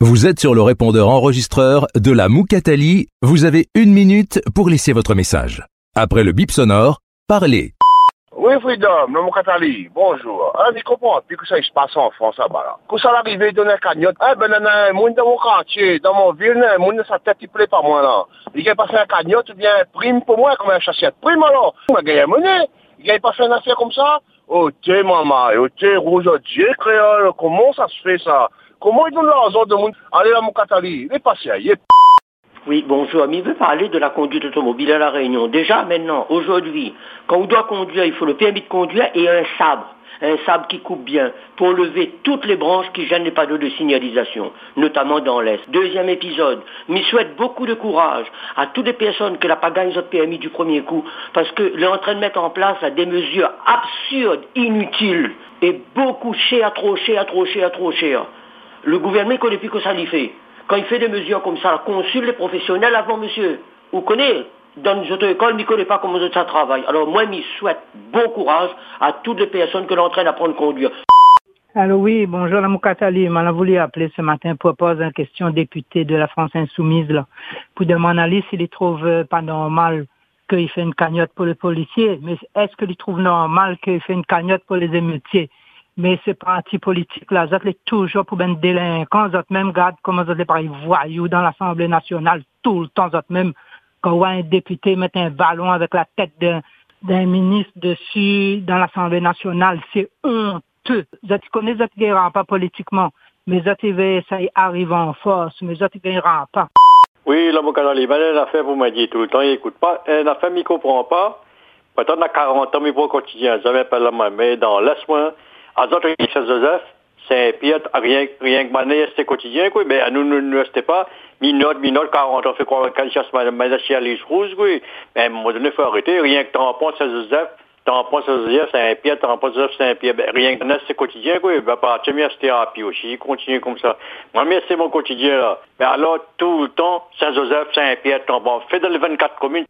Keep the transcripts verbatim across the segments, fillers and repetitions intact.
Vous êtes sur le répondeur enregistreur de la Moukatali. Vous avez une minute pour laisser votre message. Après le bip sonore, parlez. Oui, Freedom, le Moukatali, bonjour. Ah, je comprends, puis que ça se passe en France, là-bas. Quand ça arrive de donner cagnotte, eh ben, il y a un monde dans mon quartier, dans mon ville, il y a un monde de sa tête qui plaît pas moi, là. Il a pas fait un cagnotte ou bien prime pour moi, comme un chassiette. Prime, alors. Il a gagné monnaie. Il a pas fait une affaire comme ça. Oh, t'es maman, oh, t'es rouge, Dieu, créole, comment ça se fait, ça? Comment ils donnent l'argent de monde? Allez, la Moukatali, il est passé, il est. Oui, bonjour. Il veut parler de la conduite automobile à La Réunion. Déjà, maintenant, aujourd'hui, quand on doit conduire, il faut le permis de conduire et un sabre. Un sabre qui coupe bien pour lever toutes les branches qui gênent les panneaux de signalisation, notamment dans l'Est. Deuxième épisode, je souhaite beaucoup de courage à toutes les personnes qui n'ont pas gagné votre permis du premier coup parce que est en train de mettre en place des mesures absurdes, inutiles et beaucoup cher, trop cher, trop cher, trop cher. Le gouvernement ne connaît plus que ça l'y fait. Quand il fait des mesures comme ça, consulte les professionnels avant, monsieur. Vous connaissez, dans les auto-écoles, ne connaît pas comment ça travaille. Alors moi, je souhaite bon courage à toutes les personnes que l'on traîne à apprendre à conduire. Alors oui, bonjour la Moukatali. Je voulu appeler ce matin pour poser une question au député de la France Insoumise, là, pour demander s'il trouve pas normal qu'il fait une cagnotte pour les policiers, mais est-ce qu'il trouve normal qu'il fait une cagnotte pour les émeutiers? Mais ces partis politiques là, ils sont toujours pour ben délinquants, ils même regardent comment ils sont voyous dans l'Assemblée nationale tout le temps, ils même quand un député met un ballon avec la tête d'un, d'un ministre dessus dans l'Assemblée nationale, c'est honteux. Ils connaissent qu'ils ne gagnent pas politiquement, mais ils ça arrive en force, mais ils ne gagnent pas. Oui, la Moukatali, ben une affaire vous me dit tout le temps, il n'écoute pas, une affaire il ne comprend pas. Peut-être on a quarante ans, mais pour le quotidien, j'avais pas la main, mais dans laisse-moi. À d'autres, Saint-Joseph, Saint-Pierre, rien, rien que mané, c'était quotidien, quoi. Mais à nous, nous, ne restez pas. Minute, minute, quarante, on fait quoi, quand chasse, mais à les rouges, quoi. Mais à un moment donné, il faut arrêter. Rien que tampon Saint-Joseph, tampon Saint-Joseph, Saint-Pierre, tampon Saint-Pierre, ben, rien que c'est quotidien, quoi. Ben, pas, tu m'y resté à pied aussi, continue comme ça. Moi, mais c'est mon quotidien, là. Mais alors, tout le temps, Saint-Joseph, Saint-Pierre, tampon. Fait dans les vingt-quatre communes.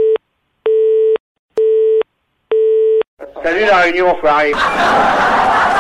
Salut la Réunion, frère.